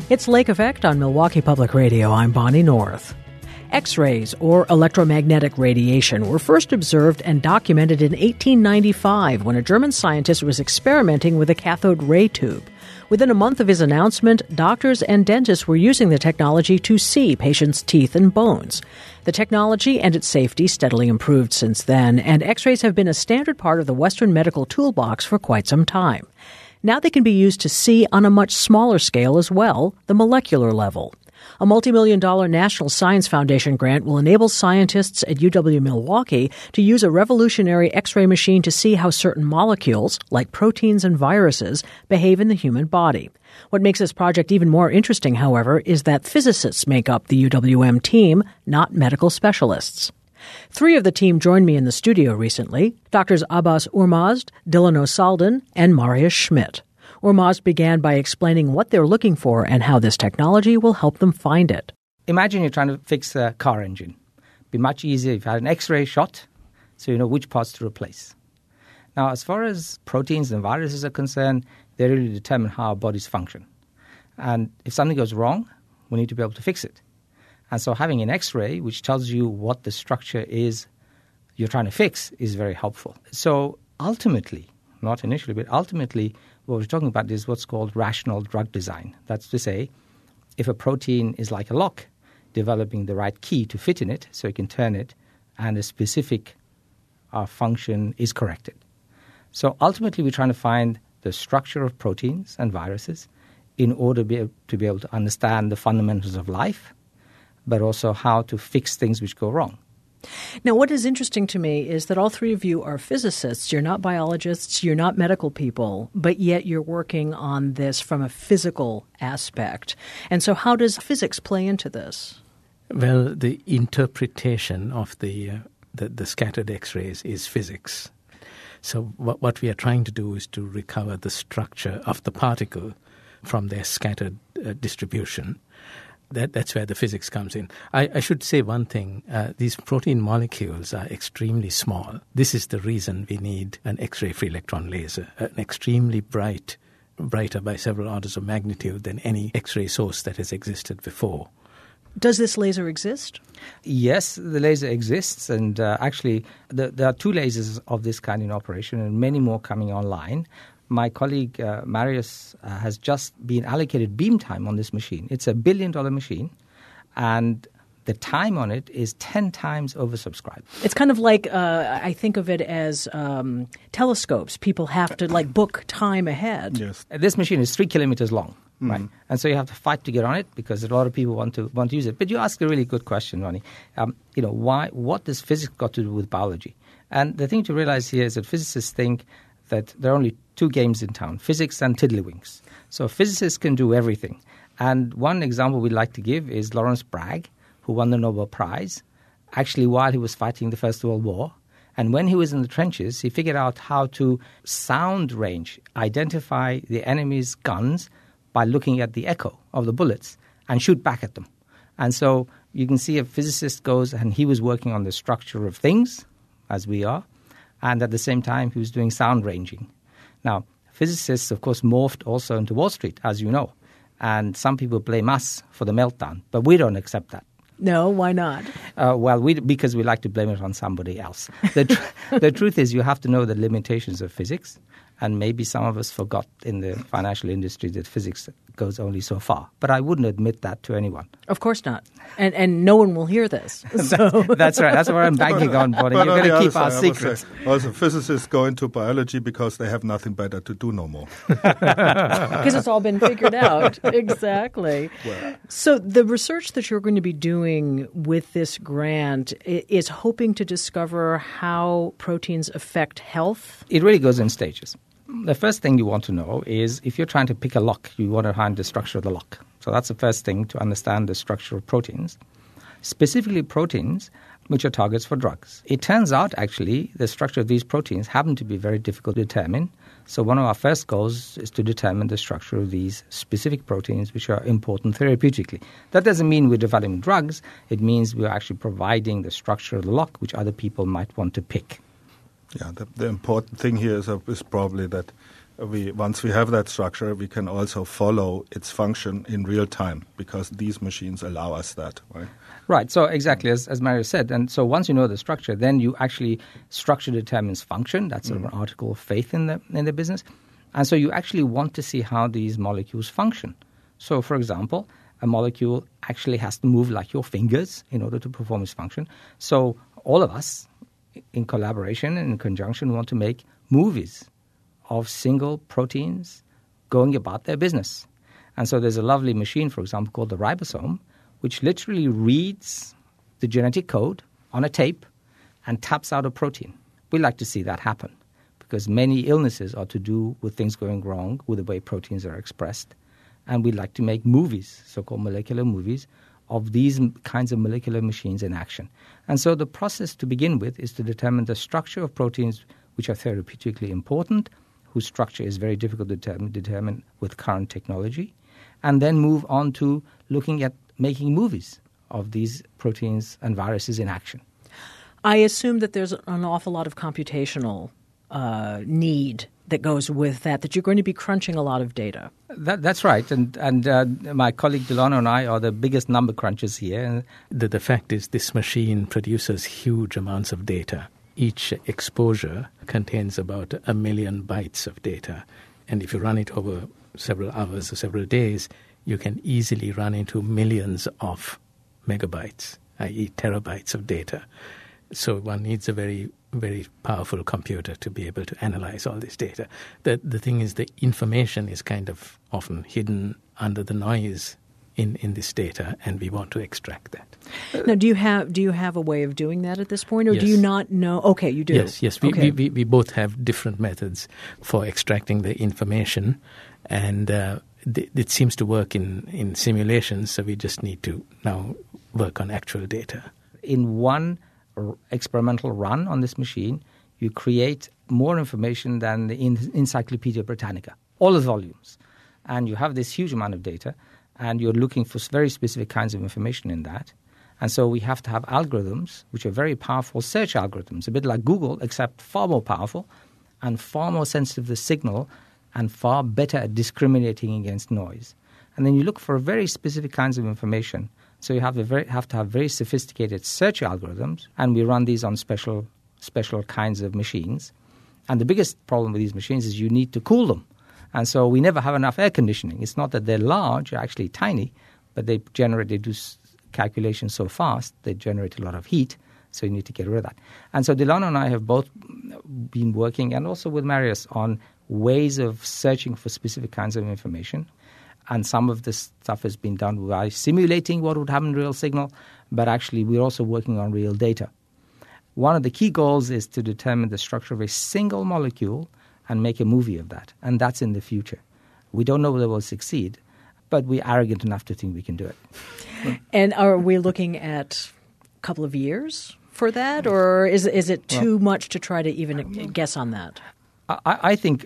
It's Lake Effect on Milwaukee Public Radio. I'm Bonnie North. X-rays, or electromagnetic radiation, were first observed and documented in 1895 when a German scientist was experimenting with a cathode ray tube. Within a month of his announcement, doctors and dentists were using the technology to see patients' teeth and bones. The technology and its safety steadily improved since then, and X-rays have been a standard part of the Western medical toolbox for quite some time. Now they can be used to see on a much smaller scale as well, the molecular level. A multi-million-dollar National Science Foundation grant will enable scientists at UW-Milwaukee to use a revolutionary X-ray machine to see how certain molecules, like proteins and viruses, behave in the human body. What makes this project even more interesting, however, is that physicists make up the UWM team, not medical specialists. Three of the team joined me in the studio recently, Drs. Abbas Urmazd, Dilano Saldin, and Marius Schmidt. Urmazd began by explaining what they're looking for and how this technology will help them find it. Imagine you're trying to fix a car engine. It'd be much easier if you had an X-ray shot so you know which parts to replace. Now, as far as proteins and viruses are concerned, they really determine how our bodies function. And if something goes wrong, we need to be able to fix it. And so having an X-ray, which tells you what the structure is you're trying to fix, is very helpful. So ultimately, not initially, but ultimately, what we're talking about is what's called rational drug design. That's to say, if a protein is like a lock, developing the right key to fit in it so you can turn it, and a specific function is corrected. So ultimately, we're trying to find the structure of proteins and viruses in order to be able to understand the fundamentals of life, but also how to fix things which go wrong. Now, what is interesting to me is that all three of you are physicists. You're not biologists, you're not medical people, but yet you're working on this from a physical aspect. And so how does physics play into this? Well, the interpretation of the scattered X-rays is physics. So what we are trying to do is to recover the structure of the particle from their scattered distribution. That's where the physics comes in. I should say one thing. These protein molecules are extremely small. This is the reason we need an X-ray free electron laser, an extremely brighter by several orders of magnitude than any X-ray source that has existed before. Does this laser exist? Yes, the laser exists. And actually, there are two lasers of this kind in operation and many more coming online. My colleague Marius has just been allocated beam time on this machine. It's $1 billion machine, and the time on it is 10 times oversubscribed. It's kind of like, I think of it as telescopes. People have to book time ahead. Yes. This machine is 3 kilometers long, right? And so you have to fight to get on it because a lot of people want to use it. But you ask a really good question, Ronnie. What does physics got to do with biology? And the thing to realize here is that physicists think that there are only two games in town, physics and tiddlywinks. So physicists can do everything. And one example we'd like to give is Lawrence Bragg, who won the Nobel Prize, actually while he was fighting the First World War. And when he was in the trenches, he figured out how to sound range, identify the enemy's guns by looking at the echo of the bullets and shoot back at them. And so you can see a physicist goes, and he was working on the structure of things, as we are, and at the same time, he was doing sound ranging. Now, physicists, of course, morphed also into Wall Street, as you know. And some people blame us for the meltdown, but we don't accept that. No, why not? Because we like to blame it on somebody else. The truth is you have to know the limitations of physics, and maybe some of us forgot in the financial industry that physics goes only so far. But I wouldn't admit that to anyone. Of course not. And no one will hear this. So. That's right. That's what I'm banking on, Bonnie. You're going to keep our secrets. Also, physicists go into biology because they have nothing better to do no more. Because it's all been figured out. Exactly. Well. So the research that you're going to be doing with this grant is hoping to discover how proteins affect health? It really goes in stages. The first thing you want to know is if you're trying to pick a lock, you want to find the structure of the lock. So that's the first thing, to understand the structure of proteins, specifically proteins which are targets for drugs. It turns out, actually, the structure of these proteins happen to be very difficult to determine. So one of our first goals is to determine the structure of these specific proteins which are important therapeutically. That doesn't mean we're developing drugs. It means we're actually providing the structure of the lock which other people might want to pick. Yeah, the important thing here is probably that once we have that structure, we can also follow its function in real time because these machines allow us that, right? Right. So exactly as Mario said, and so once you know the structure, then you actually structure determines function. That's sort of an article of faith in the business, and so you actually want to see how these molecules function. So, for example, a molecule actually has to move like your fingers in order to perform its function. So all of us, in collaboration and in conjunction, want to make movies of single proteins going about their business. And so there's a lovely machine, for example, called the ribosome, which literally reads the genetic code on a tape and taps out a protein. We like to see that happen because many illnesses are to do with things going wrong with the way proteins are expressed. And we like to make movies, so-called molecular movies, of these kinds of molecular machines in action. And so the process to begin with is to determine the structure of proteins which are therapeutically important, whose structure is very difficult to determine with current technology, and then move on to looking at making movies of these proteins and viruses in action. I assume that there's an awful lot of computational need that goes with that you're going to be crunching a lot of data. That's right. And my colleague Delano and I are the biggest number crunchers here. The fact is this machine produces huge amounts of data. Each exposure contains about 1 million bytes of data. And if you run it over several hours or several days, you can easily run into millions of megabytes, i.e. terabytes of data. So one needs a very, very powerful computer to be able to analyze all this data. The thing is the information is kind of often hidden under the noise in this data, and we want to extract that. Now, do you have a way of doing that at this point, or Yes. do you not know? Okay, you do. Yes. Okay. We both have different methods for extracting the information, and it seems to work in simulations, so we just need to now work on actual data. In one experimental run on this machine, you create more information than the Encyclopedia Britannica, all the volumes. And you have this huge amount of data, and you're looking for very specific kinds of information in that. And so we have to have algorithms, which are very powerful search algorithms, a bit like Google, except far more powerful and far more sensitive to signal and far better at discriminating against noise. And then you look for very specific kinds of information. So you have to have very sophisticated search algorithms, and we run these on special kinds of machines. And the biggest problem with these machines is you need to cool them. And so we never have enough air conditioning. It's not that they're large, they're actually tiny, but they do calculations so fast, they generate a lot of heat, so you need to get rid of that. And so Delano and I have both been working, and also with Marius, on ways of searching for specific kinds of information. And some of this stuff has been done by simulating what would happen in real signal, but actually we're also working on real data. One of the key goals is to determine the structure of a single molecule and make a movie of that. And that's in the future. We don't know whether we'll succeed, but we're arrogant enough to think we can do it. And are we looking at a couple of years for that, or is it too much to try to even guess on that? I think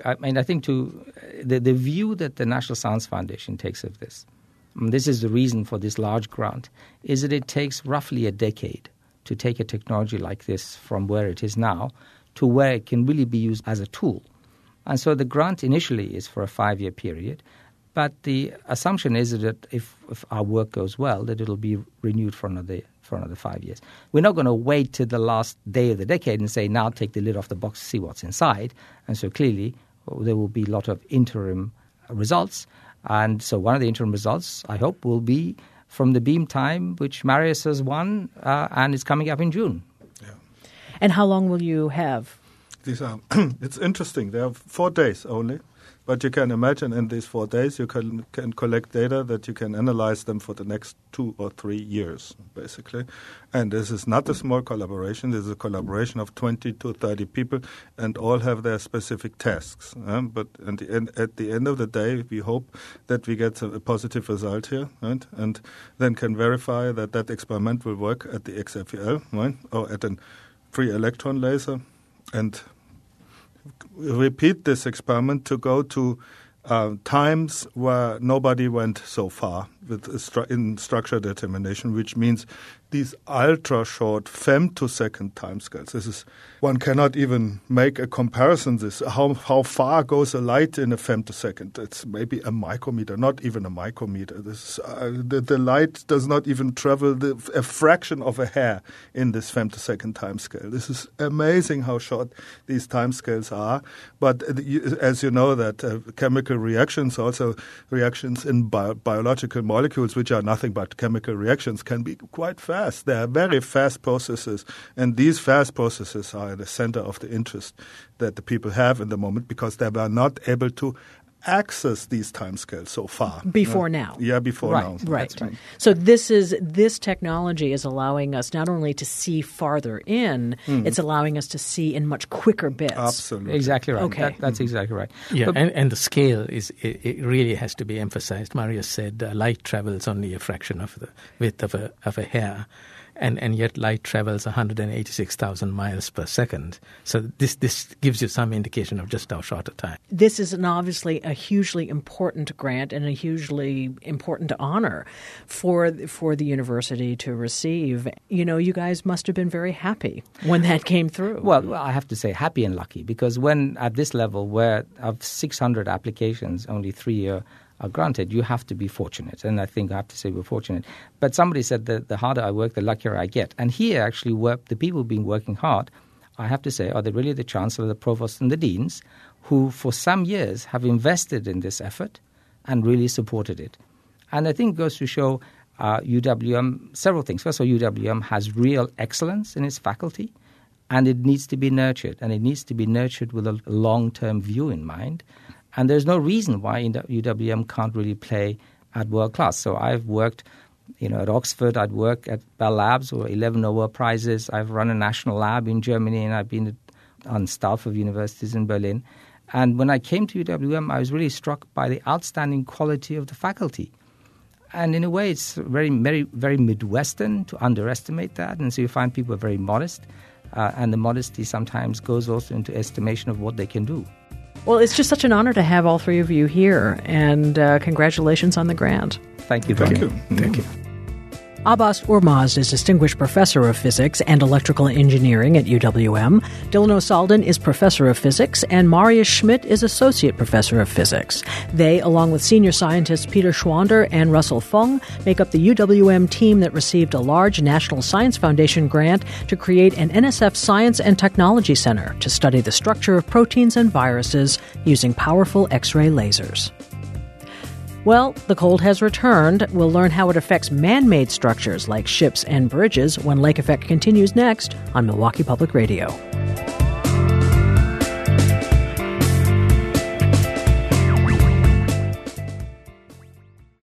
the view that the National Science Foundation takes of this, and this is the reason for this large grant, is that it takes roughly a decade to take a technology like this from where it is now to where it can really be used as a tool. And so the grant initially is for a 5-year period, but the assumption is that if our work goes well, that it'll be renewed for another 5 years. We're not going to wait till the last day of the decade and say, now take the lid off the box to see what's inside. And so clearly there will be a lot of interim results. And so one of the interim results, I hope, will be from the Beam Time, which Marius has won, and is coming up in June. Yeah. And how long will you have? These are it's interesting. There are 4 days only, but you can imagine in these 4 days you can collect data that you can analyze them for the next 2 or 3 years, basically. And this is not a small collaboration. This is a collaboration of 20 to 30 people, and all have their specific tasks. But at the end of the day, we hope that we get a positive result here, right? And then can verify that experiment will work at the XFEL, right? Or at a free electron laser. And repeat this experiment to go to times where nobody went so far in structure determination, which means these ultra-short femtosecond timescales. One cannot even make a comparison. How far goes a light in a femtosecond? It's maybe a micrometer, not even a micrometer. The light does not even travel a fraction of a hair in this femtosecond timescale. This is amazing how short these timescales are. But as you know, that chemical reactions, also reactions in biological molecules, which are nothing but chemical reactions, can be quite fast. They are very fast processes, and these fast processes are at the center of the interest that the people have in the moment, because they were not able to access these timescales so far. Before now. Yeah, before now. Right. So this technology is allowing us not only to see farther in, it's allowing us to see in much quicker bits. Absolutely. Exactly right. Okay. That's exactly right. Yeah, and the scale it really has to be emphasized. Marius said light travels only a fraction of the width of a hair. And yet light travels 186,000 miles per second. So this gives you some indication of just how short a time. This is obviously a hugely important grant and a hugely important honor for the university to receive. You know, you guys must have been very happy when that came through. Well, I have to say happy and lucky, because when at this level where of 600 applications, only 3 are granted, you have to be fortunate. And I think I have to say we're fortunate. But somebody said that the harder I work, the luckier I get. And here actually the people who've been working hard, I have to say, are really the chancellor, the provost, and the deans, who for some years have invested in this effort and really supported it. And I think it goes to show UWM several things. First of all, UWM has real excellence in its faculty, and it needs to be nurtured. And it needs to be nurtured with a long-term view in mind. And there's no reason why UWM can't really play at world class. So I've worked, at Oxford. I'd work at Bell Labs, or 11 Nobel Prizes. I've run a national lab in Germany, and I've been on staff of universities in Berlin. And when I came to UWM, I was really struck by the outstanding quality of the faculty. And in a way, it's very, very, very Midwestern to underestimate that. And so you find people are very modest, and the modesty sometimes goes also into estimation of what they can do. Well, it's just such an honor to have all three of you here, and congratulations on the grant. Thank you. Thank you. Thank you. Abbas Ourmaz is Distinguished Professor of Physics and Electrical Engineering at UWM. Dylan O'Sullivan is Professor of Physics, and Marius Schmidt is Associate Professor of Physics. They, along with senior scientists Peter Schwander and Russell Fung, make up the UWM team that received a large National Science Foundation grant to create an NSF Science and Technology Center to study the structure of proteins and viruses using powerful X-ray lasers. Well, the cold has returned. We'll learn how it affects man-made structures like ships and bridges when Lake Effect continues next on Milwaukee Public Radio.